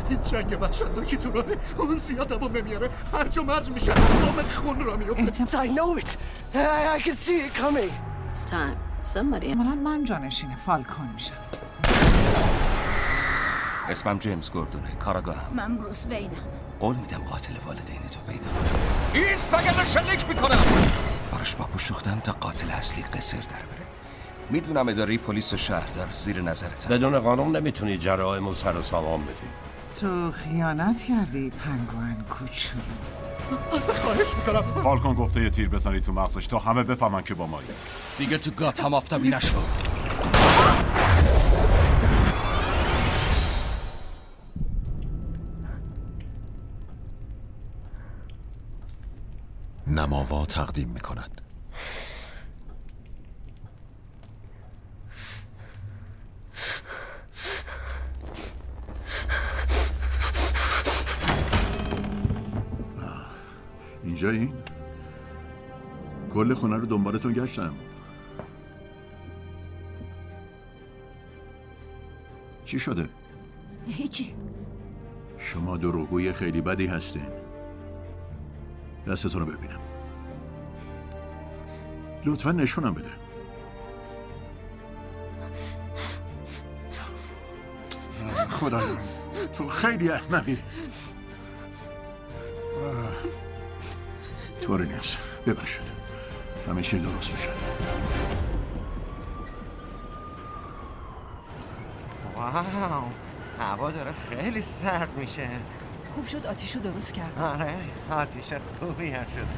این جنگ وحشتناکی تو راه اون زیاد هوا میاره، هرج و مرج میشه، نام خون را میفته. I know it. I can see it coming. It's time. Somebody. من جانشین فالکون میشم. اسمم جیمز گوردونه، کاراگاهم. من بروس وینم. قول میدم قاتل والدین تو پیدا کنم. ایست فقط شلیک میکنم. براش با پوشوختن تا قاتل اصلی قصر در بره. میدونم اداره پلیس و شهردار زیر نظرتم. بدون قانون نمیتونی جرائم و سر و سامان بدی. تو خیانت کردی پنگوئن کوچولو. خواهش میکنم. فالکون گفته یه تیر بزنی تو مغزش تا همه بفهمن که با مایی. دیگه تو گاتم آفتابی نشو. نماوا تقدیم میکند. اینجایی؟ کل خونه رو دنبالتون گشتم. چی شده؟ هیچی. شما دروغگوی خیلی بدی هستین. دستتون رو ببینم. لطفا نشونم بده. خدایا تو خیلی احمقی. طوری نیست. ببخشید. همه چی درست میشه. واو، هوا داره خیلی سرد میشه. خوب شد آتیشو درست کرد. آره، آتیش خوبی هم شد.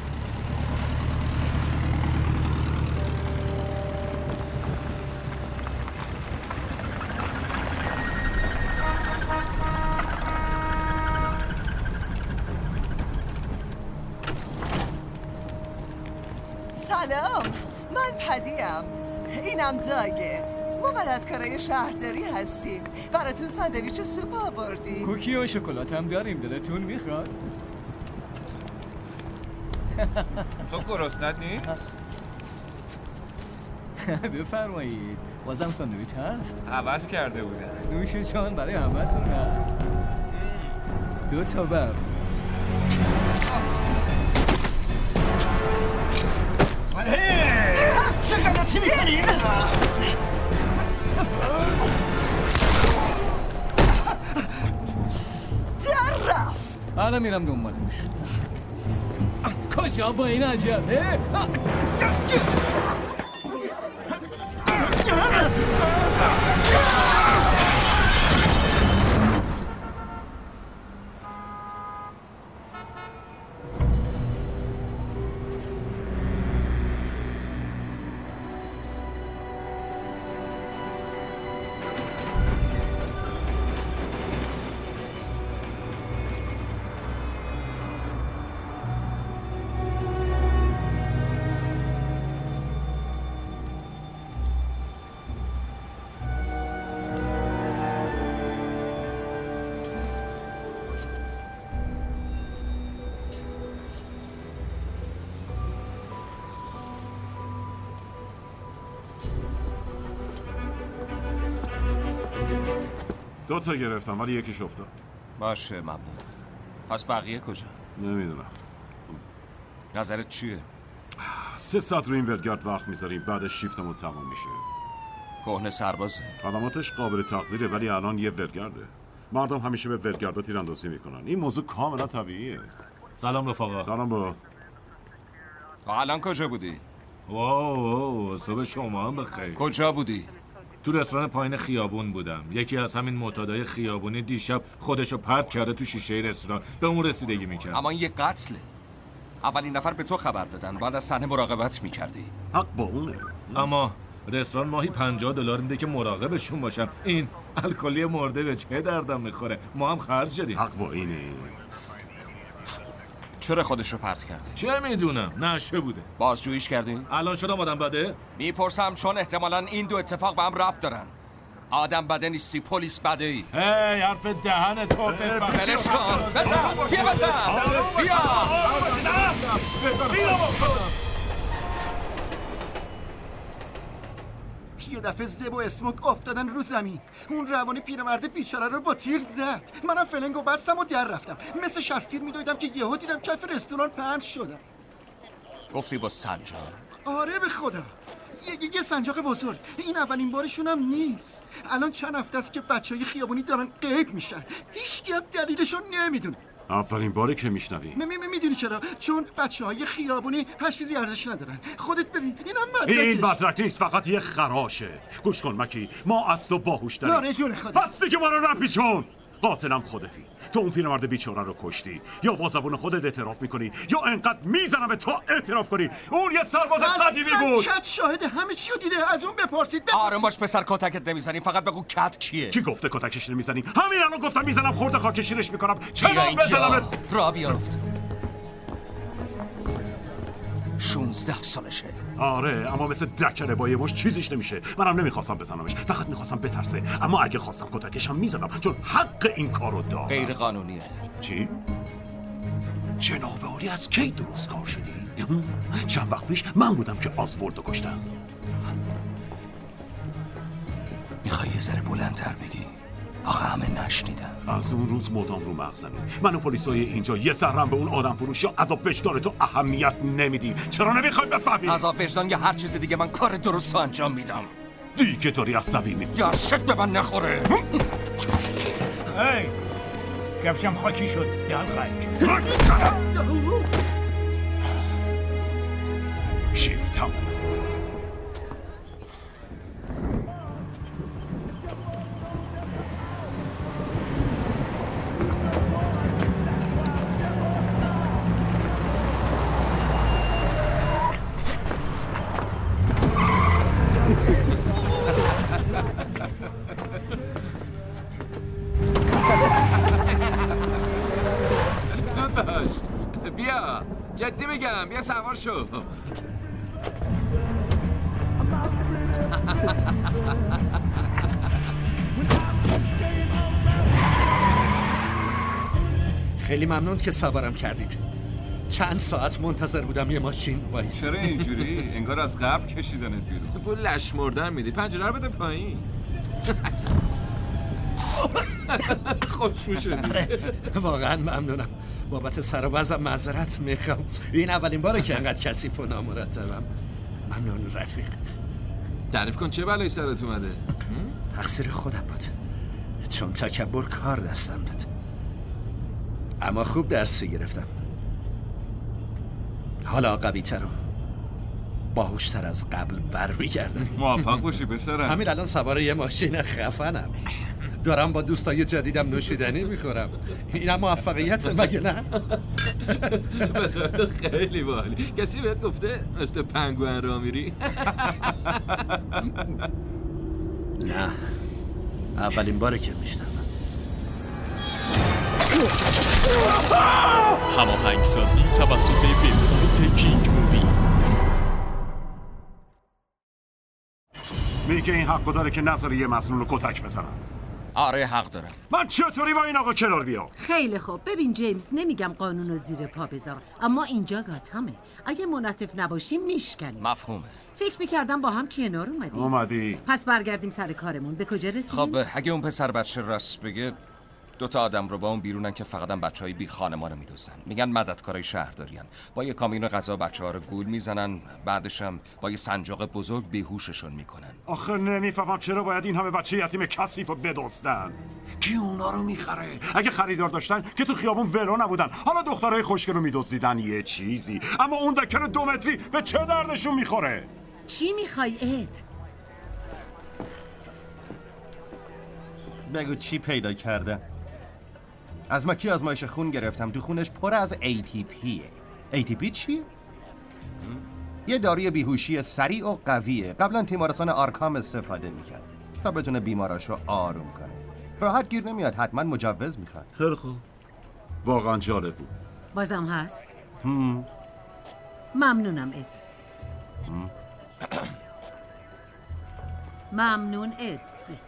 سلام، من پدیم. اینم داگه. ما مددکارای شهرداری هستیم. براتون ساندویچ و سوپ آوردیم. کوکی و شکلات هم داریم. دلتون میخواد؟ تو گرسنت نیست؟ بفرمایید. بازم ساندویچ هست؟ عوض کرده بودن. نوش جان، برای همتون هست. 2 تا بر. چقدر چی میکنی؟ در رفت. الان میرم دنبالش. کجا با این عجله؟ دو تا گرفتم ولی یکیش افتاد. باشه ممنون. پس بقیه کجا؟ نمیدونم. نظرت چیه؟ 3 ساعت رو این ولگارد وقت میذاریم، بعدش شیفتمون تمام میشه. کهنه سربازه. خدماتش قابل تقدیره ولی الان یه ولگارده. مردم همیشه به ولگاردا تیراندازی میکنن. این موضوع کاملا طبیعیه. سلام رفقا. سلام با. تا الان کجا بودی؟ واو صبح شما هم بخیر. کجا بودی؟ تو رستوران پایین خیابون بودم. یکی از همین معتادای خیابونی دیشب خودشو پرت کرده تو شیشه رستوران، به اون رسیدگی میکرد. اما یه قتله. اولین نفر به تو خبر دادن، بعد از صحنه مراقبت میکردی. حق با اونه. اما رستوران ماهی $50 میده که مراقبشون باشم. این الکلی مرده به چه دردم میخوره؟ ما هم خرج داریم. حق با اینه. چرا خودش رو پرت کرده؟ چه میدونم، نشه بوده. بازجوییش کردی؟ الان شدم آدم بده؟ میپرسم چون احتمالاً این دو اتفاق به هم ربط دارن. آدم بده نیستی، پلیس بده ای. هی حرف دهن تو بفهم. بلش کن. بزن. بیا بزن. بیا. یه دفعه زب و اسموک افتادن رو زمین. اون روانی پیرمرد بیچاره رو با تیر زد. منم فلنگو بستم و در رفتم. مثل 60 تیر میدویدم که یهو دیدم کف رستوران پنج شدم. گفتی با سنجاق؟ آره به خدا. یه سنجاق بزرگ. این اولین بارشون هم نیست. الان چند هفته است که بچهای خیابونی دارن غیب میشن. هیچکی هم دلیلشو نمیدونه. اولین باری که میشنوی. میدونی چرا؟ چون بچهای خیابونی هیچ چیزی ارزش ندارن. خودت ببین اینم مدرکش. این مدرک نیست، فقط یه خراشه. گوش کن مکی، ما از تو باهوش‌تریم. ناره جون خودت. پس دیگه ما رو نپیچون. قاتلم خودتی. تو اون پیرمرد بیچاره رو کشتی. یا با زبون خودت اعتراف میکنی یا انقدر میزنم به تو اعتراف کنی. اون یه سرباز قدیمی بود. کت شاهد همه چی رو دیده. از اون بپرسید. آره باش پسر، کتکت نمیزنی، فقط بگو کت کیه. کی گفته کتکش نمیزنی؟ همین الان گفتم میزنم، خورده خاکشیرش میکنم. چرا بزنم؟ را بیارفت 16 سالشه. آره اما مثل دکره با یه مش چیزیش نمیشه. منم نمیخواستم بزنمش، فقط میخواستم بترسه. اما اگه خواستم کتکش هم میزدم، چون حق این کارو دارم. غیر قانونیه. چی؟ جناب عالی از کی درست کار شدی؟ چند وقت پیش من بودم که آزوردو کشتم. میخوای یه ذره بلندتر بگی؟ آخه همه نشنیدن. از اون روز مدام رو مغزمی. من و پلیسای اینجا یه ذره به اون آدم فروش یا عذاب وجدان تو اهمیت نمیدی. چرا نمیخوای بفهمی؟ عذاب وجدان یا هر چیز دیگه، من کار درست انجام میدم. دیگه داری عصبی میکنی. یا شک به من نخوره. هی کفشم خاکی شد. دلغک شیفت تمومه. زود باش، بیا جدی میگم، بیا سوار شو. خیلی ممنون که سوارم کردید. چند ساعت منتظر بودم یه ماشین وایس. چرا اینجوری؟ انگار از قبل کشیدنت بیرون. پول لش مردن میدی، پنجره رو بده پایین. خوشمو شدی. واقعا ممنونم. بابت سر و وضعم معذرت میخوام. این اولین باره که انقدر کثیف و نامرتبم. ممنون رفیق. تعریف کن چه بلایی سرت اومده؟ تقصیر خودم بود، چون تکبر کار دستم داد. اما خوب درسی گرفتم. حالا قوی تر و باهوشتر از قبل برمیگردم. موفق باشی پسرم. همین الان سوار یه ماشین خفنم. دارم با دوستای جدیدم نوشیدنی میخورم. اینم موفقیت مگه نه؟ بس تو خیلی باحالی. کسی بهت گفته مثل پنگوئن راه میری؟ نه، اولین باره که میشنم. هماهنگسازی توسط وبسایت کینگ مووی. میگه این حق داره که نظر یه مسئول رو کتک بزنم. آره حق دارم. من چطوری با این آقا کنار بیام؟ خیلی خوب. ببین جیمز، نمیگم قانون رو زیر پا بذار، اما اینجا گاتامه. اگه منعطف نباشیم میشکنیم. مفهومه. فکر میکردم با هم کنار اومدی. پس برگردیم سر کارمون. به کجا رسیدیم؟ خب اگه اون پسر بچه راست بگه، 2 آدم رو با اون بیرونن که فقط بچهای بی خانمان میدوزن. میگن مددکارای شهرداریان. با یه کامیون غذا بچه‌ها رو گول میزنن، بعدش هم با یه سنجاق بزرگ بیهوششون میکنن. آخه نمیفهمم چرا باید این همه بچه یتیم کثیف رو بدزدن. کی اونا رو میخره؟ اگه خریدار داشتن که تو خیابون ولو نبودن. حالا دخترای خوشگل رو میدزدیدن یه چیزی، اما اون دکر 2 متری به چه دردشون میخوره؟ چی میخوای اد؟ بگو چی پیدا کردم. از مکی آزمایش خون گرفتم، تو خونش پر از ATPه. ATP چیه؟ یه داروی بیهوشی سریع و قویه. قبلا تیمارستان آرکام استفاده میکرد تا بتونه بیماراشو آروم کنه. راحت گیر نمیاد، حتما مجوز میخواد. خیلی خوب، واقعا جالب بود. بازم هست؟ ممنونم اد. ممنون اد.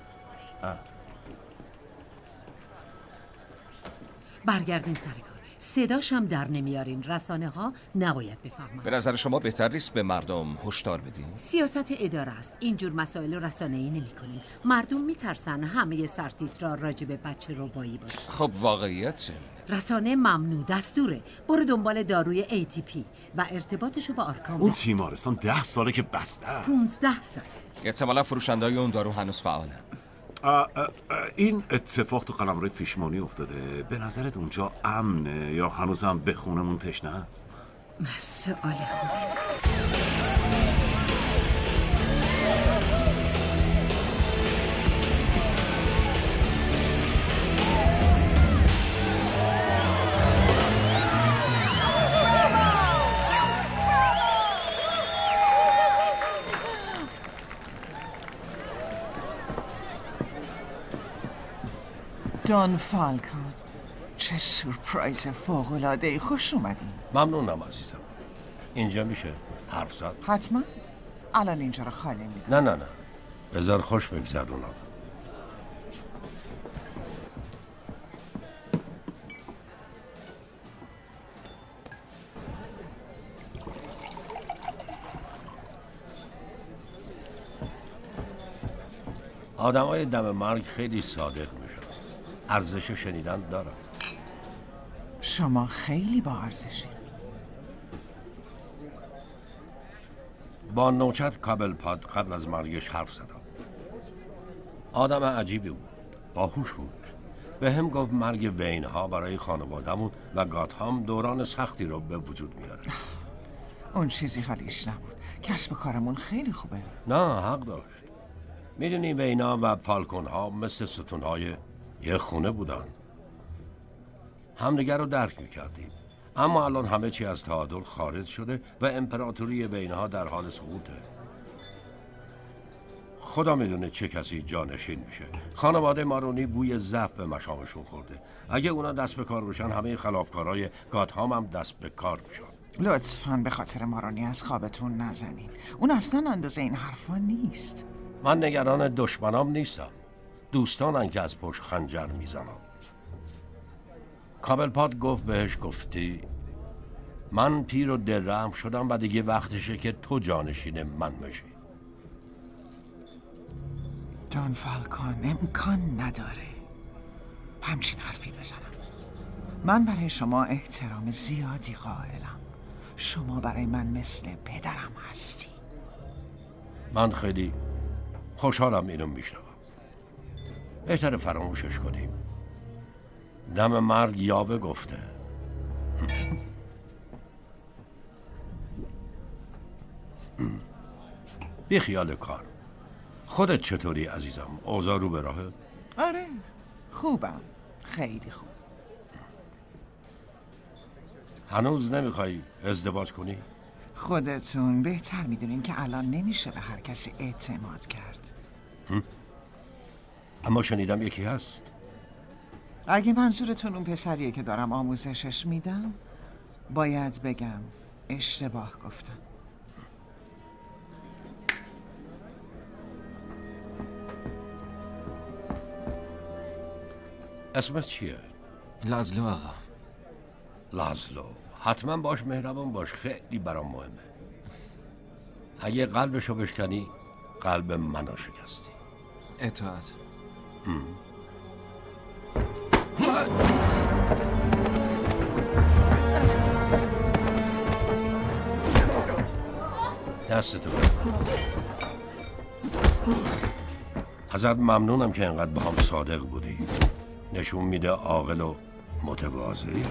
برگردین سر کار. صداشم در نمیارین. رسانه ها نباید بفهمن. به نظر شما بهتر نیست به مردم هشدار بدین؟ سیاست اداره است. اینجور مسائل رو رسانه‌ای نمی‌کنیم. مردم میترسن همه سرتیترها راجع به بچه ربایی باشه. خب واقعیت چه؟ رسانه ممنوع، دستوره. برو دنبال داروی ATP و ارتباطشو با آرکام. اون تیمارستان 10 ساله که بسته است. 15 سال. احتمالاً فروشنده‌های اون دارو هنوز فعالن. این اتفاق تو قلمرو فیشمانی افتاده. به نظرت اونجا امنه یا هنوز هم به خونمون تشنه است؟ سوال خوب. دون فالکون، چه سورپرایز فوق‌العاده‌ای. خوش اومدین. ممنونم عزیزم. اینجا میشه حرف زد؟ حتما. الان اینجا رو خالی میکنم. نه بذار خوش بگذرونم. آدمای دم مرگ خیلی صادق میشن. ارزش شنیدن دارم. شما خیلی با ارزشی. با نوچت کابل پاد قبل از مرگش حرف زدم. آدم عجیبی بود. باهوش بود. به هم گفت مرگ وینها برای خانوادمون و گاتهام دوران سختی رو به وجود میاره. اون چیزی حالیش نبود. کسب کارمون خیلی خوبه. نه حق داشت. میدونی وینا و فالکون ها مثل ستونهای یه خونه بودن. همدیگر رو درک میکردیم. اما الان همه چی از تعادل خارج شده و امپراتوری وینها در حال سقوطه. خدا میدونه چه کسی جانشین میشه. خانواده مارونی بوی ضعف به مشامشون خورده. اگه اونا دست به کار بشن همه خلافکارای گاتهام هم دست به کار میشن. لطفاً به خاطر مارونی از خوابتون نزنین. اون اصلا اندازه این حرفا نیست. من نگران دشمنام نیستم. دوستانن که از پشت خنجر میزنم. کابل پاد گفت بهش گفتی من پیر و درهم شدم و دیگه وقتشه که تو جانشین من بشی. دون فالکون امکان نداره همچین حرفی بزنم. من برای شما احترام زیادی قائلم. شما برای من مثل پدرم هستی. من خیلی خوشحالم اینو میشنوم. بهتره فراموشش کنیم. دم مرگ یاوه گفته. بی خیال کار. خودت چطوری عزیزم؟ اوضاع رو به راهه؟ آره خوبم. خیلی خوب. هنوز نمیخوای ازدواج کنی؟ خودتون بهتر میدونین که الان نمیشه به هر کسی اعتماد کرد. اما شنیدم یکی هست. اگه منظورتون اون پسریه که دارم آموزشش میدم، باید بگم اشتباه گفتم. اسمت چیه؟ لازلو آقا. لازلو. حتما باش مهربان باش. خیلی برام مهمه. اگه قلبشو بشکنی قلب منو شکستی. اطاعت. دستتو ازت ممنونم که انقدر با هم صادق بودی. نشون میده عاقل و متواضعی.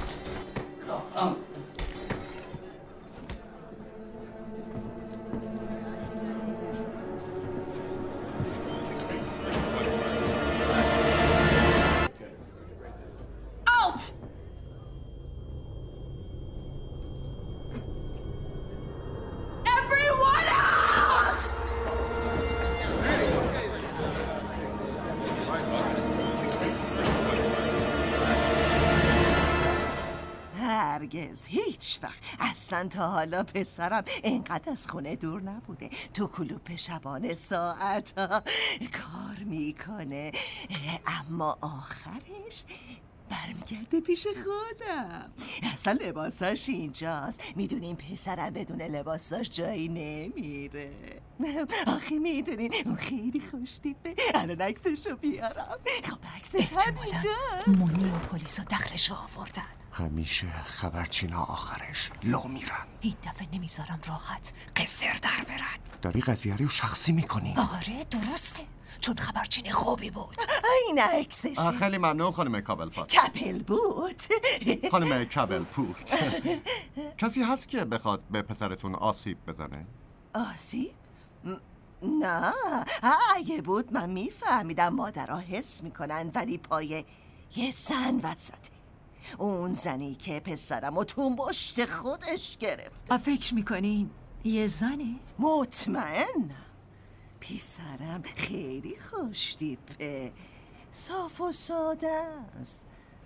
هیچ وقت اصلا تا حالا پسرم اینقدر از خونه دور نبوده. تو کلوپ شبانه ساعت کار میکنه، اما آخرش برمیگرده پیش خودم. اصلا لباساش اینجاست. میدونین پسرم بدون لباساش جایی نمیره. آخه میدونین اون خیلی خوشتیپه. الان عکسشو بیارم. خب عکسش همینجا. مونی و پلیس و دخلش رو آوردن. همیشه خبرچینا آخرش لو میرن. این دفعه نمیذارم راحت قصر در برن. داری قضیه رو شخصی میکنی؟ آره درسته، چون خبرچین خوبی بود. این عکسشه. خیلی ممنون خانم کابل پات. کپل بود. خانم کابل پوت. کسی هست که بخواد به پسرتون آسیب بزنه؟ آسیب؟ نه، اگه بود من میفهمیدم. مادرها حس میکنن، ولی پای یه زن وسطه. اون زنی که پسرم و تو مشت خودش گرفت. فکر میکنین یه زنه؟ مطمئنم. پسرم خیلی خوشتیپه، صاف و ساده است.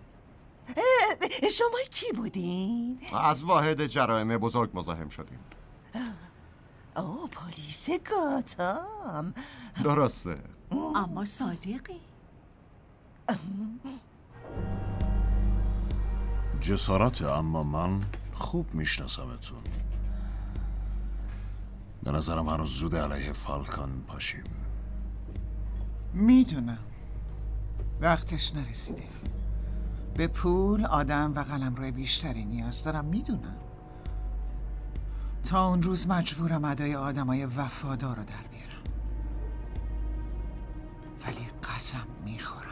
شما کی بودین؟ از واحد جرایم بزرگ مزاحم شدیم. پلیس گاتام. درسته. اما صادقی. جسارت، اما من خوب میشناسمتون. به نظرم هنوز زود علیه فالکان پاشیم. میدونم وقتش نرسیده. به پول، آدم و قلمرو بیشتری نیاز دارم. میدونم تا اون روز مجبورم ادای آدمای وفادار رو در بیارم. ولی قسم میخورم،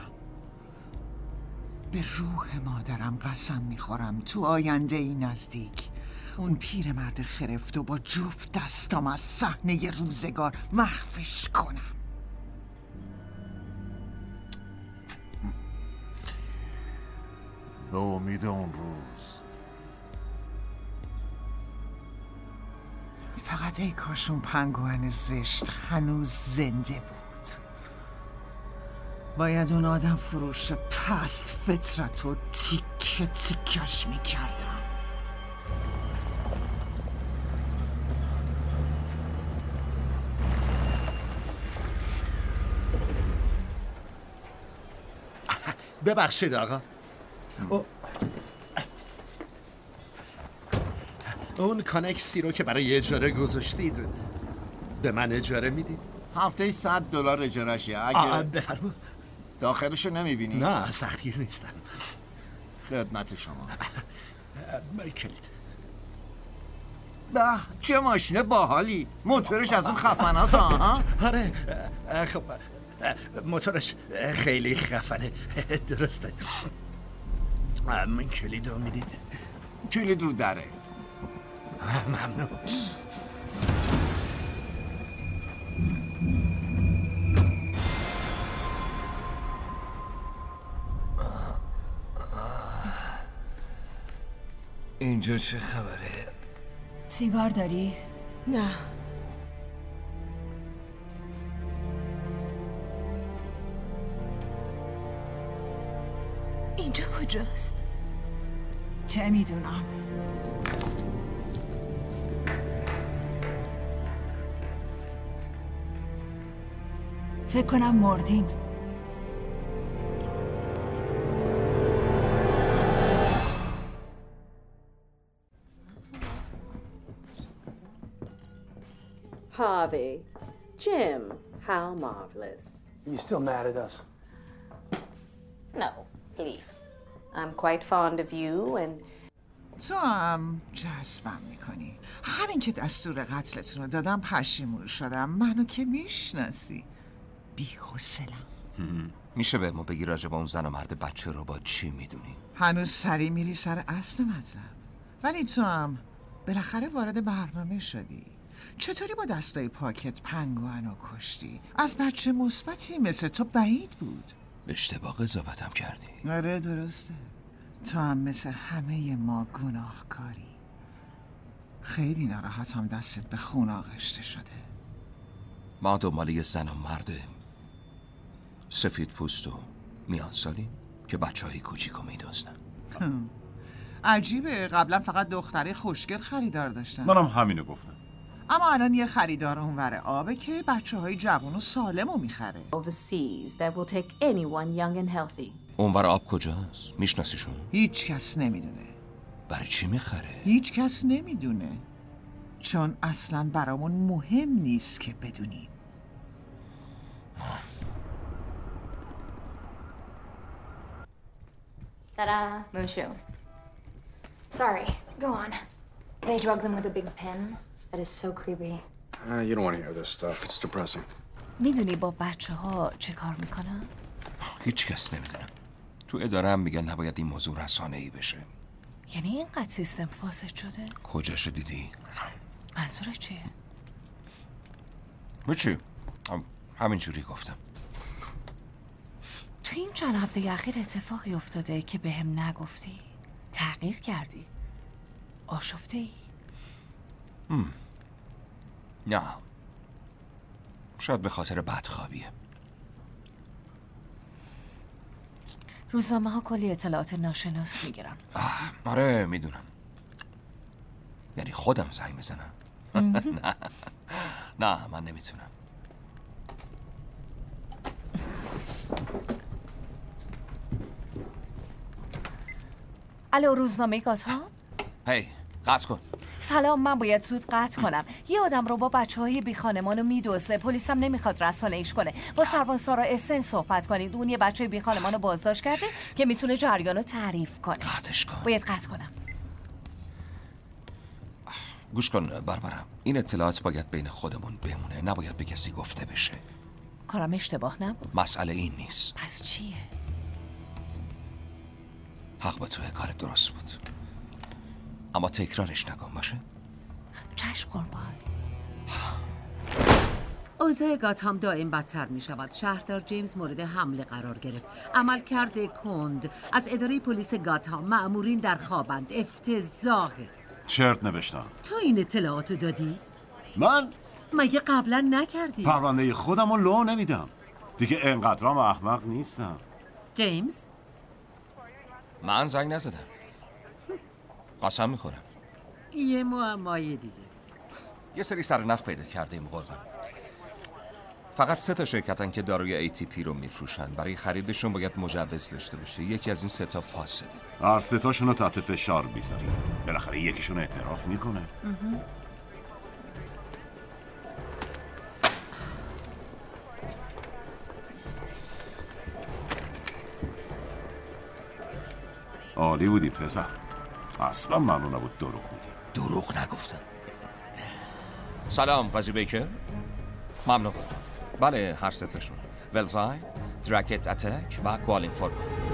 به روح مادرم قسم میخورم، تو آینده ای نزدیک اون پیرمرد خرفت و با جفت دستام از صحنه روزگار محوش کنم. به امید اون روز. فقط ای کاش اون پنگوئن زشت هنوز زنده بود. باید اون آدم فروش پست فطرت رو تیکه تیکش میکردم. ببخشید آقا. اون کانکسی رو که برای اجاره گذاشتید به من اجاره میدید؟ هفته $100 اجاره‌شه. بفرمایید. داخلشو نمیبینی؟ نه سختگیر نیستم. خدمت شما. کلید. به چه ماشین باحالی. موتورش از اون خفناست ها؟ آره خب موتورش خیلی خفنه. درسته. من کلید رو میدید؟ کلید رو دره. ممنون. اینجا چه خبره؟ سیگار داری؟ نه. اینجا کجاست؟ چه میدونم. فکر کنم مردیم. Harvey, Jim, how marvelous. You still mad at us? No, please. I'm quite fond of you and... تو هم جذبم میکنی. همین که دستور قتلتون رو دادم پشیمون شدم. منو که میشناسی. بی‌حوصله‌ام. میشه به ما بگی راجع به اون زن و مرد بچه رو با چی میدونی؟ هنوز سری میری سر اصل مطلب. ولی تو هم بالاخره وارد برنامه شدی. چطوری با دستای پاکت پنگوئن رو کشتی؟ از بچه مثبتی مثل تو بعید بود. اشتباه قضاوتم کردی. آره درسته. تو هم مثل همه ما گناهکاری. خیلی ناراحتم دستت به خون آغشته شده. ما دنبال یه زن و مرد سفید پوست و میان سالیم که بچه‌های کوچیکو میدزدن. عجیبه، قبلا فقط دختره خوشگل خریدار داشتن. منم همینو گفتم. اما الان یه خریدار اونور آبه که بچه‌های جوان و سالمو میخره. overseas that will take anyone young and healthy. اونور آب کجاست؟ میشناسیشون؟ هیچ کس نمیدونه. برای چی میخره؟ هیچ کس نمیدونه، چون اصلا برامون مهم نیست که بدونیم. Ta-da, Mushu. Sorry, go on. They drug them with a big pen. That is so creepy. You don't want to hear this stuff. It's depressing. میدونی با بچه ها چه کار میکنن؟ هیچ کس نمیدونه. تو اداره هم میگن نباید این موضوع رسانه‌ای بشه. یعنی اینقدر سیستم فاسد شده؟ کجاشو دیدی؟ منظور چیه؟ چی؟ همینجوری گفتم. تو این چند هفته اخیر اتفاقی افتاده که به هم نگفتی؟ تغییر کردی؟ آشفته ای؟ نه، شاید به خاطر بدخوابیه. روزنامه ها کلی اطلاعات ناشناس میگیرن. آره میدونم. یعنی خودم زنگ بزنم؟ نه من نمیتونم. الو، روزنامه گازها؟ هی قطع کن. سلام، من باید زود قطع کنم. یه آدم رو با بچه‌های بی خانمانو میدزده. پلیس هم نمیخواد رسانه‌ایش کنه. با سروان سارا اسن صحبت کنید. اون یه بچه بی خانمانو بازداشت کرده که میتونه جریانو تعریف کنه. قطعش کن. باید قطع کنم. گوش کن باربارا، این اطلاعات باید بین خودمون بمونه، نباید به کسی گفته بشه. کارم اشتباه نبود. مسئله این نیست. پس چیه؟ حق با توی، کار درست بود، اما تکرارش نکن باشه؟ چشم قربان. اوضاع گاتهام دائم بدتر می شود. شهردار جیمز مورد حمله قرار گرفت. عملکرد کند از اداره پلیس گاتهام. مأمورین در خوابند. افتضاحه. چرت نوشتم. تو این اطلاعاتو دادی؟ من؟ مگه قبلا نکردی؟ پرونده خودم رو لو نمیدم. دیگه انقدرام احمق نیستم. جیمز؟ من زنگ نزدم. قسم میخورم. یه معمای دیگه. یه سری سرنخ پیدا کردیم قربان. فقط 3 شرکتن که داروی ATP رو میفروشن. برای خریدشون باید مجوز داشته باشه. یکی از این 3 فاسده. هر 3 تاشون رو تحت فشار میذاریم. بالاخره یکیشون اعتراف میکنه. عالی بودی پسر. اصلا ممنون نبود دروغ میگی. دروغ نگفتم. سلام قاضی بیکر. ممنون بود. بله هر 3 تاشون. ولزای، دراکت اتک و کوالین فورمان.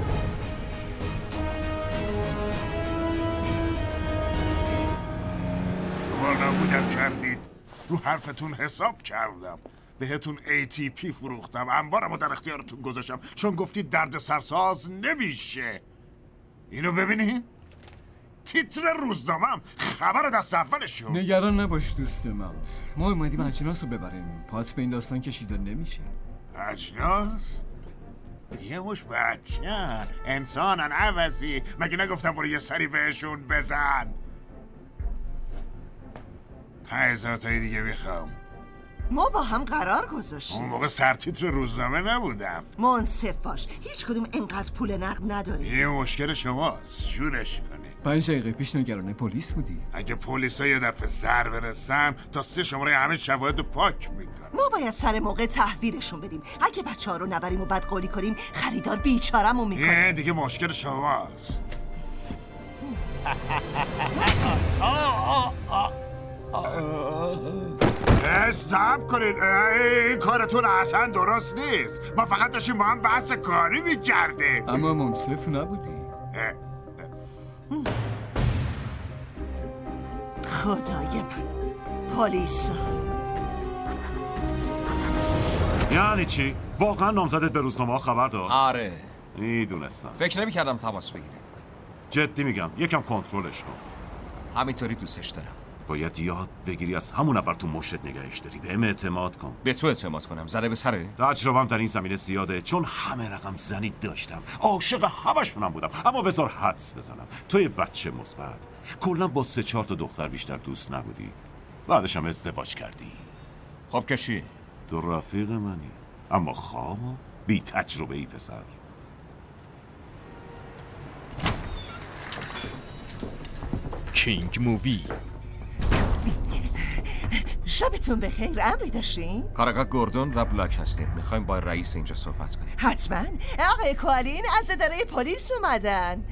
شما نبودم کردید. رو حرفتون حساب کردم. بهتون ATP فروختم. انبارمو در اختیارتون گذاشتم چون گفتید درد سرساز نمیشه. اینو ببینین؟ تیتر روزنامه‌ام خبر دست اولشون. نگران نباش دوست من. ما اومدیم اجناس رو ببریم. پات به این داستان کشیده نمیشه. اجناس؟ یه مش بچه انسانن عوضی. مگه نگفتم برو یه سری بهشون بزن؟ 5000 تایی دیگه میخوام. ما با هم قرار گذاشتیم. اون موقع سرتیتر روزنامه نبودم. منصف باش، هیچ کدوم انقدر پول نقد نداریم. یه مشکل شماست، شورش کنی. 5 دقیقه پیش نگران پلیس بودی. اگه پلیسا یه دفعه سر برسن تا 3 شماره همه شواهد رو پاک میکنن. ما باید سر موقع تحویلشون بدیم. اگه بچه ها رو نبریم و بدقولی کنیم خریدار بیچارمون میکنه. یه دیگه مشکل شماست. صبر کنید، این کارتون اصلا درست نیست. ما فقط داشتیم با هم بحث کاری میکردیم. اما منصف نبودی. خدای من، پلیسا. یعنی چی؟ واقعا نامزدت به روزنامه خبر داد؟ آره میدونستم. فکر نمی‌کردم تماس بگیره. جدی میگم، یکم کنترلش کن. همینطوری دوستش دارم. باید یاد بگیری از همون اول تو مشت نگهش داری. بهم اعتماد کن. به تو اعتماد کنم؟ زده به سره؟ تجربه‌ام در این زمینه زیاده، چون همه رقم زنی داشتم. عاشق همشونم بودم. اما بذار حدس بزنم. تو یه بچه مثبت. کلا با 3-4 تا دختر بیشتر دوست نبودی. بعدش هم ازدواج کردی. خب که چی؟ تو رفیق منی. اما خام و بی تجربه ای پسر. کینگ مووی. شبتون بخیر. امری داشتین؟ کارگاه گوردون و بلاک هستیم. میخوایم با رئیس اینجا صحبت کنیم. حتما. آقای کوالین از اداره پلیس اومدن.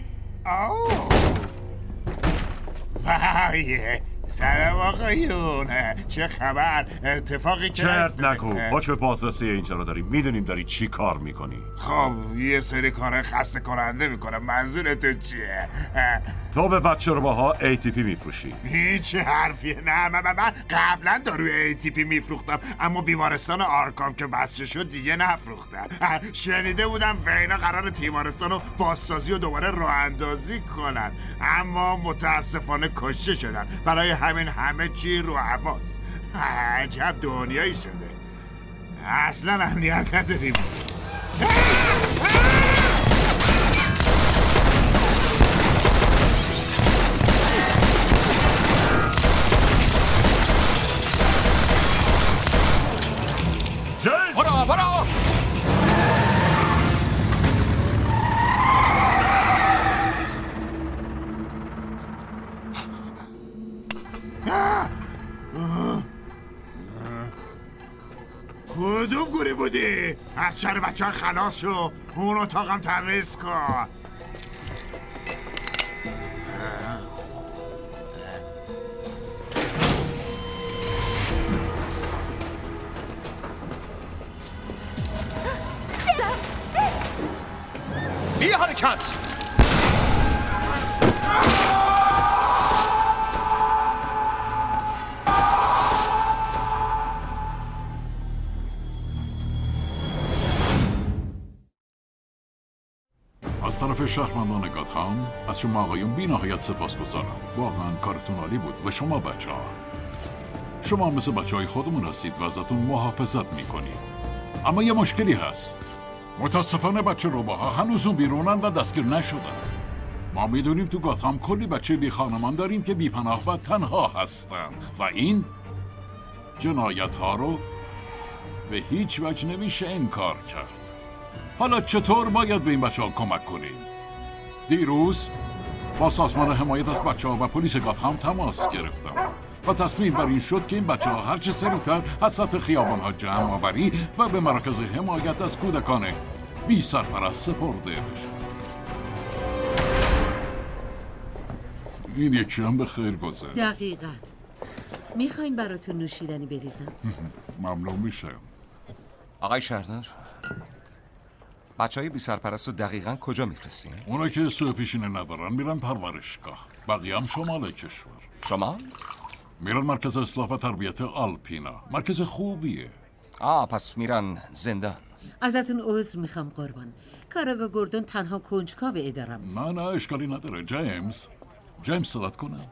وای سلام آقایون، چه خبر؟ اتفاقی که چرت نگو، حکم بازرسی اینجا رو داریم، میدونیم داری چی کار میکنی. خب یه سری کار خسته کننده میکنم. منظورت چیه؟ تو به بچه رباها ATP میفروشی. هیچ حرفیه. نه من قبلا داروی ATP میفروختم، اما بیمارستان آرکام که بسته شد دیگه نفروختم. شنیده بودم وینا قرار تیمارستان رو بازسازی و دوباره راه اندازی کنن، اما متاسفانه کشته شدن. برای همین همه چی رو حواس. عجب دنیایی شده، اصلا امنیت نداریم. برو کدوم گوری بودی؟ از شر بچه ها خلاص شو، اون اتاقم تمیز کن. بی حرکت. از طرف شهروندان گاتهام از شما آقایون بی نهایت سپاسگزارم. واقعا کارتون عالی بود. و شما بچه ها، شما مثل بچه های خودمون هستید و ازتون محافظت میکنید. اما یه مشکلی هست. متاسفانه بچه رباها هنوزون بیرونن و دستگیر نشدن. ما میدونیم تو گاتهام کلی بچه بی خانمان داریم که بی پناه و تنها هستن و این جنایت ها رو به هیچ وجه نمیشه انکار کرد. حالا چطور باید به این بچه ها کمک کنیم؟ دیروز با سازمان حمایت از بچه ها و پلیس گاتهام تماس گرفتم و تصمیم بر این شد که این بچه ها هرچه سریعتر از سطح خیابان ها جمع آوری و به مراکز حمایت از کودکان بی سرپرست سپرده بشه. این یکی هم به خیر گذشت. دقیقاً. میخواین براتون نوشیدنی بریزم؟ ممنون میشم. آقای شهردار، بچه های بی سرپرست رو دقیقاً کجا میفرستین؟ اونا که سوء پیشینه ندارن میرن پرورشگاه، بقیه هم شمال کشور. شمال؟ میرن مرکز اصلاح و تربیت آلپینا. مرکز خوبیه. پس میرن زندان. ازتون عذر میخوام قربان. کارگاه گوردون تنها کنجکاو ادارم. نه اشکالی نداره. جیمز صدات کنه.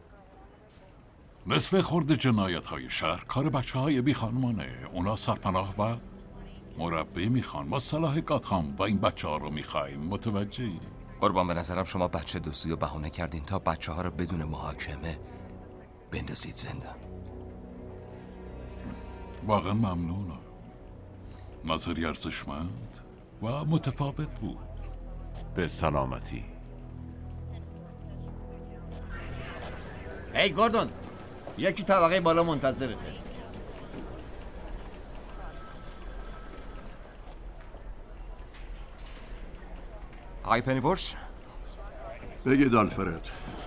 نصف خورد جنایت های شهر کار بچه های بی خانمانه. اونا سرپناه و مربی میخوان. ما صلاح گاتهام و این بچه ها رو میخواییم. متوجهی؟ قربان به نظرم شما بچه دزدی رو بهانه کردین تا بچه ها رو بدون محاکمه بندازید زندان. واقعا ممنونم. نظری ارزشمند و متفاوت بود. به سلامتی. هی گوردون، یکی طبقه بالا منتظرته. آقای پنیورس، بگید آلفرد،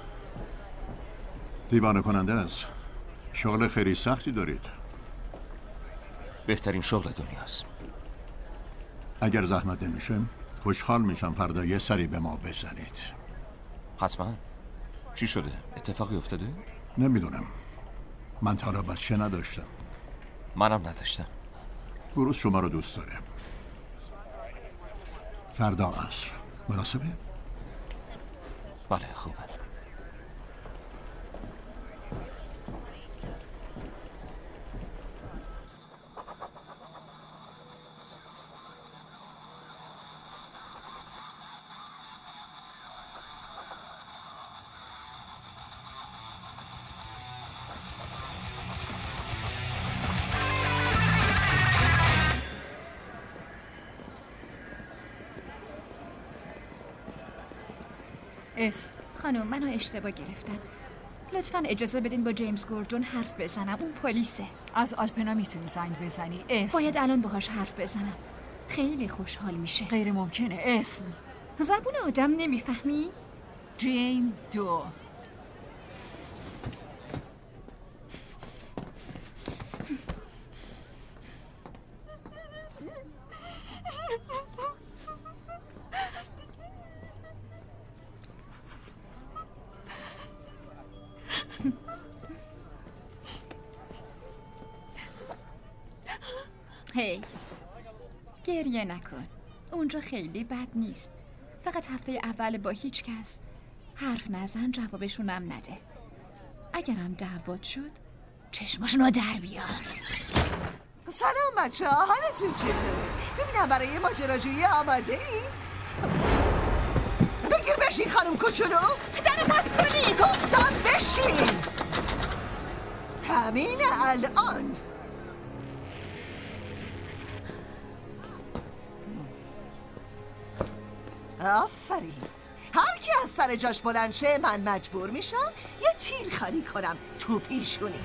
دیوانه کننده است. شغل خیلی سختی دارید. بهترین شغل دنیاست. اگر زحمت نمیشه خوشحال میشم فردا یه سری به ما بزنید. حتما. چی شده؟ اتفاقی افتاده؟ نمیدونم. من تا حالا بچه نداشتم. منم نداشتم. بروس شما رو دوست داره. فردا عصر مناسبه؟ بله خوبه. خانم منو اشتباه گرفتن. لطفاً اجازه بدین با جیمز گوردون حرف بزنم. اون پلیسه. از آلپنا میتونی زنگ بزنی. اسم. باید الان باهاش حرف بزنم. خیلی خوشحال میشه. غیر ممکنه. اسم. زبون آدم نمیفهمی؟ جیم 2. هی گریه نکن. اونجا خیلی بد نیست. فقط هفته اول با هیچ کس حرف نزن، جوابشونم نده. اگرم دعوت شد چشماشونو در بیار. سلام بچه ها، حالتون چطوره؟ ببینم برای ماجراجویی آماده ای؟ بگیر بشین خانم کوچولو. در باز کنی. گفتم بشین همین الان. آفرین. هر کی از سر جاش بلند شه من مجبور میشم یه تیر خالی کنم تو پیشونیش.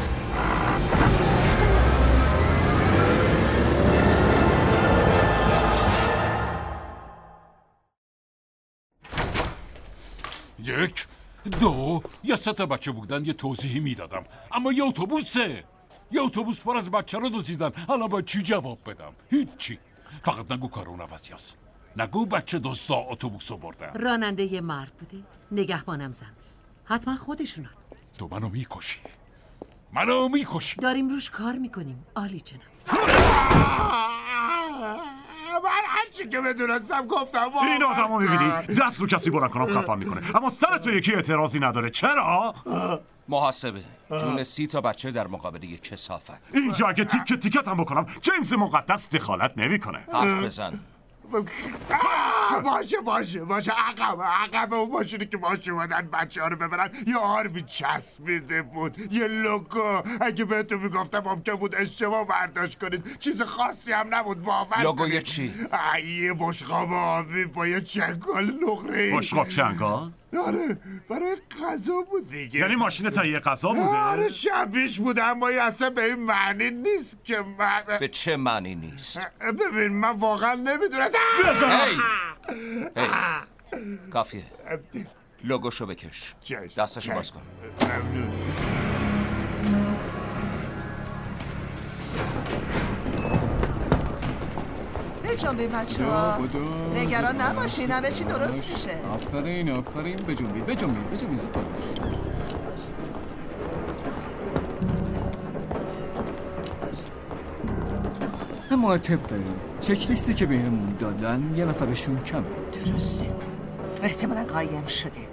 یک، دو، یا 3 تا بچه بودن یه توضیحی میدادم، اما یه اتوبوس پر از بچه رو دزدیدن. حالا باید چی جواب بدم؟ هیچی. فقط نگو کار اون عوضی هست. نگو بچه دزدا اتوبوس رو بردن. راننده یه مرد بوده، نگهبانم زن. حتما خودشونن. تو منو میکشی. داریم روش کار میکنیم. عالی جناب. من هرچی که بدونستم گفتم. این آدمو میبینی؟ دست رو کسی بلند کنم خفم میکنه، اما سر تو یکی اعتراضی نداره. چرا؟ محاسبه جون 30 تا بچه در مقابل یک کثافت. اینجا اگه تیکت هم بکنم جیمز مقدس دخالت نمیکنه. حرف بزن. باشه عقب اون ماشینی که باش اومدن بچه ها رو ببرن یه آرمی چسبیده بود، یه لوگو. اگه بهتون میگفتم ممکن بود اشتباه برداشت کنید. چیز خاصی هم نبود. باور لوگوی چی؟ یه بشقاب آبی با یه چنگال نقره‌ای. بشقاب چنگال؟ آره برای غذا بود دیگه. یعنی ماشین تهیه غذا بوده؟ آره شبیش بوده، اما اصلا به این معنی نیست که من... به چه معنی نیست؟ ببین من واقعا نمیدونستم. هی کافیه. لوگوشو بکش. دستشو باز کن. ممنون. بجنبید بچه ها. نگران نباشین، همه چی درست میشه. آفرین بجنبید زود باش. اما طبق چک لیستی که بهمون دادن یه نفرشون کمه. درسته، احتمالا قایم شده.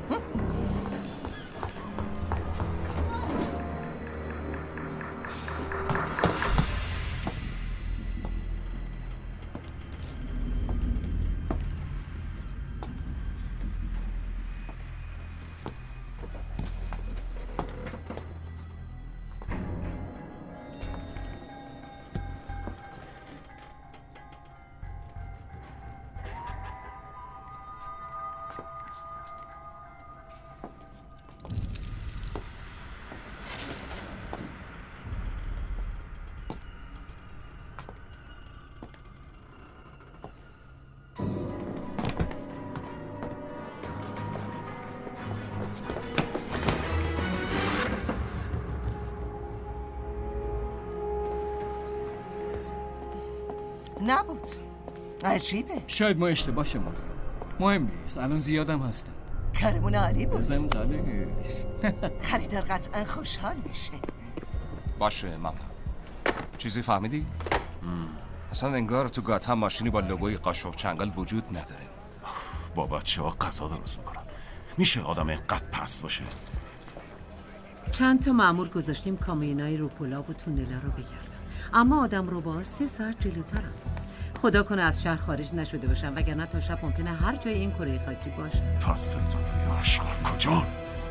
نبود. عجیبه. شاید ما اشتباه شما. مهم نیست، الان زیادم هستن. کارمون عالی بود. بزن قلش. خریدار قطعا خوشحال میشه. باشه ممنون. چیزی فهمیدی؟ اصلا انگار تو گاتهم ماشینی با لوگوی قاشق چنگال وجود نداره. با بچه ها غذا درست میکنن. میشه آدم اینقدر پست باشه؟ چند تا مأمور گذاشتیم کامیونای روپولا و تونلا رو بگردن، اما آدم رو با 3 ساعت جلوترن. خدا کنه از شهر خارج نشده باشن، وگرنه تا شب ممکنه هر جای این کره خاکی باشه. پس فطرت یاشقار کجا؟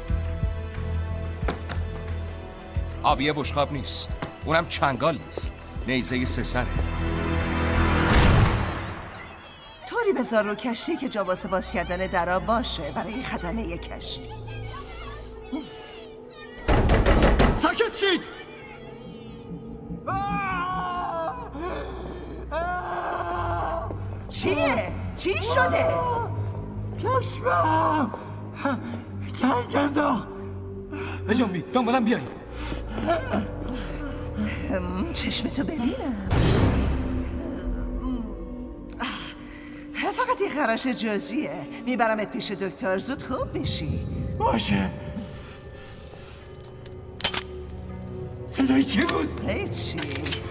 آبیه بشقاب نیست، اونم چنگال نیست، نیزه 3 سره. طوری بذار رو کشتی که جا واسه باز کردن درا باشه برای خدمه کشتی. ساکت شید. چیه؟ چی شده؟ چشمم جنگ انداخت. بجنبی دنبالم بیایید. چشمتو ببینم. فقط یه خراش جزئیه. میبرمت پیش دکتر زود خوب بشی. باشه. صدای چی بود؟ هیچی.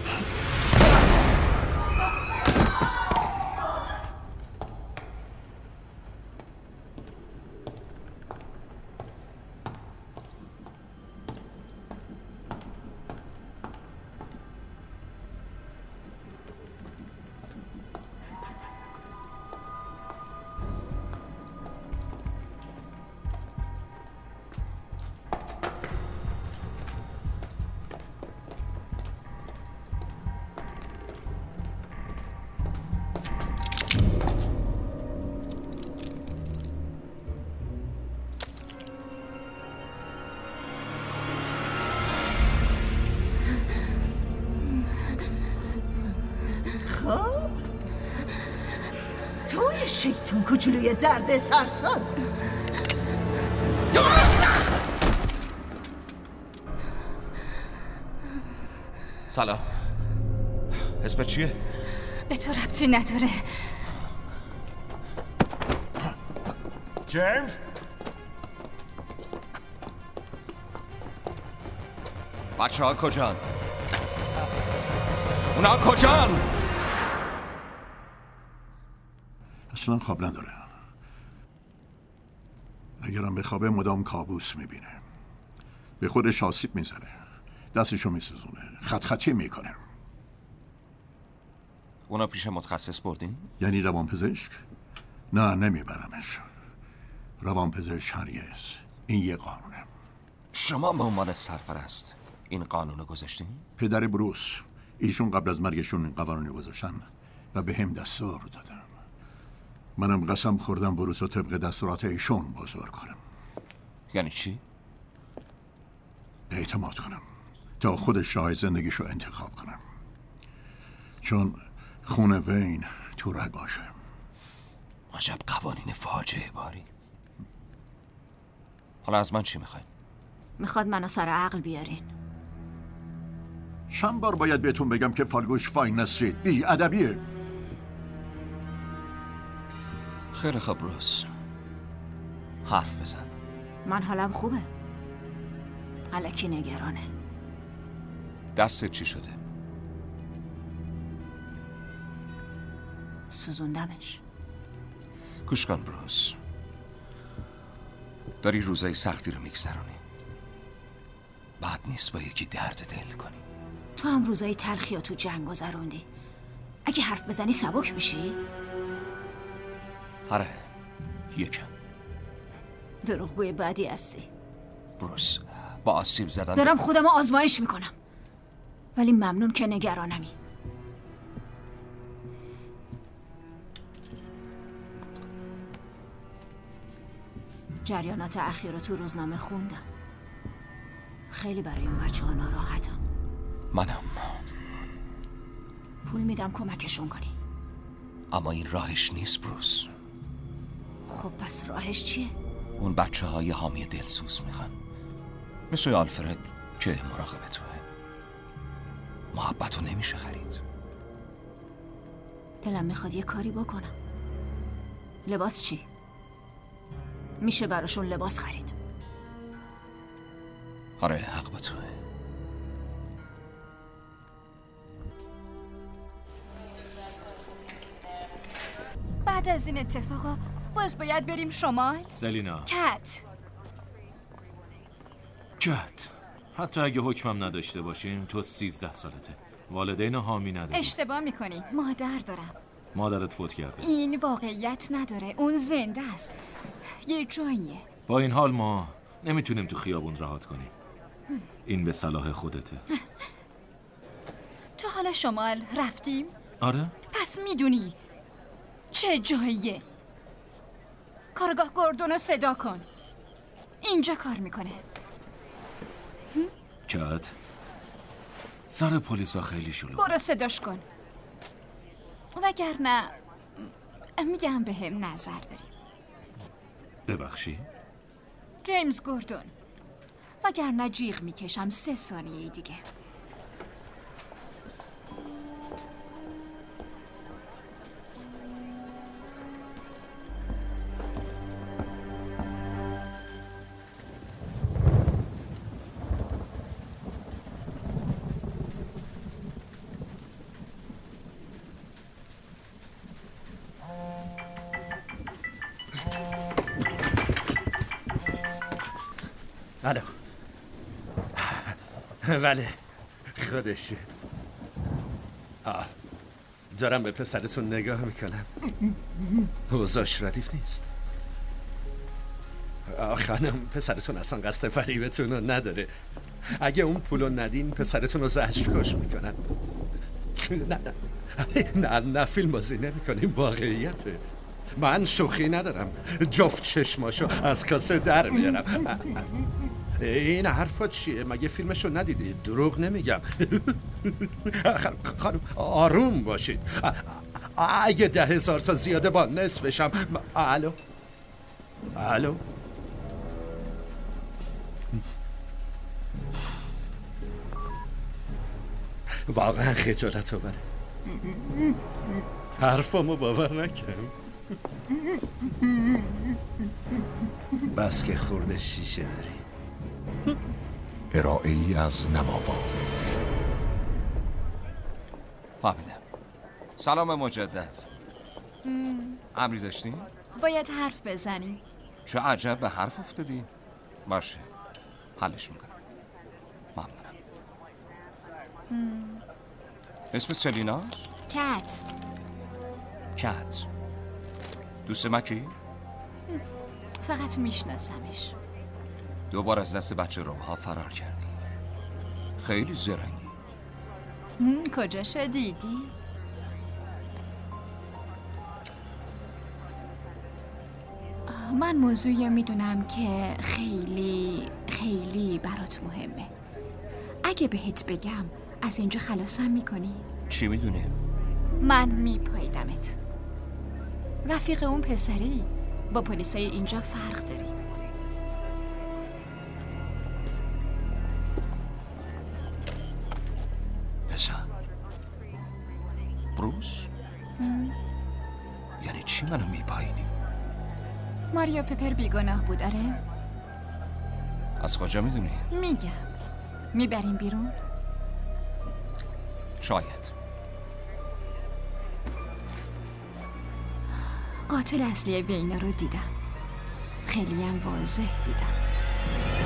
توی شیطون کوچولوی درد سرساز. سلام. اسمت چیه؟ به تو ربطی نداره. جیمز؟ بچه ها کجان؟ اونا کجان؟ اصلا خواب نداره. اگرم به خوابه مدام کابوس میبینه. به خودش آسیب میزنه. دستشو میسوزونه. خطی میکنه. اونا پیش متخصص بردین؟ یعنی روانپزشک؟ نه نمیبرمش. روانپزشک هرگز. این یه قانونه. شما به عنوان سرپرست این قانونو گذاشتین؟ پدر بروس ایشون قبل از مرگشون این قوانینو گذاشتن و به هم دستور دادن. منم قسم خوردم بروس رو طبق دستورات ایشون بزرگ کنم. یعنی چی؟ اعتماد کنم تا خودش راه زندگیشو انتخاب کنم، چون خون وین تو رگاشه. عجب قوانین فاجعه باری. حالا از من چی میخواین؟ میخواد منو سر عقل بیارین. چند بار باید بهتون بگم که فالگوش فاین نستید؟ بی ادبیه. خیلی خوب بروس، حرف بزن. من حالم خوبه. الکی نگرانه. دستت چی شده؟ سوزوندمش. گوش کن بروس، داری روزای سختی رو میگذرونی. بد نیست با یکی درد دل کنی. تو هم روزای تلخی رو تو جنگ گذروندی. اگه حرف بزنی سبک میشی؟ آره، یکم. دروغگوی بدی هستی بروس. با آسیب زدن دارم خودم رو آزمایش میکنم، ولی ممنون که نگرانمی. جریانات اخیر رو تو روزنامه خوندم. خیلی برای اون بچه ها ناراحتم. منم. پول میدم کمکشون کنی. اما این راهش نیست بروس. خب پس راهش چیه؟ اون بچه های حامی دلسوز میخوان، مثل آلفرد که مراقب توه. محبت رو نمیشه خرید. دلم میخواد یه کاری بکنم. لباس چی؟ میشه براشون لباس خرید. آره، حق با توه. بعد از این اتفاقا باز باید بریم شمال؟ سلینا. کت حتی اگه حکمم نداشته باشین تو 13 سالته. والدین حامی نداری. اشتباه میکنی. مادر دارم. مادرت فوت کرده. این واقعیت نداره. اون زنده است. یه جاییه. با این حال ما نمیتونیم تو خیابون رهات کنیم. این به صلاح خودته. تا حالا شمال رفتیم؟ آره؟ پس میدونی چه جاییه. کارگاه گوردون رو صدا کن. اینجا کار میکنه. کات سر پلیسا خیلی شلوغه. برو صداش کن، وگرنه میگم به هم نظر داری. ببخشی؟ جیمز گوردون، وگرنه جیغ میکشم 3 ثانیه دیگه. الو. بله خودشه. دارم به پسرتون نگاه میکنم. اوضاعش ردیف نیست. خانم پسرتون اصلا قصد فریبتون رو نداره. اگه اون پولو ندین پسرتون رو زهر کش میکنن. نه فیلم بازی نمیکنیم، واقعیته. من شوخی ندارم، جفت چشماشو از کاسه در میارم. این حرفا چیه؟ مگه فیلمشو ندیدید؟ دروغ نمیگم. خانم آروم باشید. اگه 10,000 تا زیاده با نصفشم. الو الو. واقعا خجالت آوره. حرفامو باور نکردم. بس که خورده شیشه داری. ارائه ای از نماوا. فهمیدم. سلام مجدد. امری داشتین؟ باید حرف بزنیم. چه عجب به حرف افتادی؟ باشه حلش میکنم. ممنونم. اسم سلیناست؟ کت. کت. دوست مکی؟ فقط میشناسمش. 2 بار از دست بچه روبها فرار کردی. خیلی زرنگی. کجاش دیدی؟ من موضوعی میدونم که خیلی برات مهمه. اگه بهت بگم از اینجا خلاصم میکنی؟ چی میدونی؟ من میپایدمت. رفیق اون پسری، با پلیسای اینجا فرق داری. پسر بروس؟ یعنی چی منو میپاییدی؟ ماریا پپر بیگناه بود آره؟ از کجا میدونی؟ میگم. میبریم بیرون؟ شاید. قاتل اصلی وینا رو دیدم. خیلی هم واضح دیدم.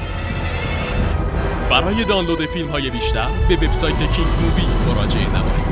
برای دانلود فیلم های بیشتر به وبسایت کینگ مووی مراجعه نمایید.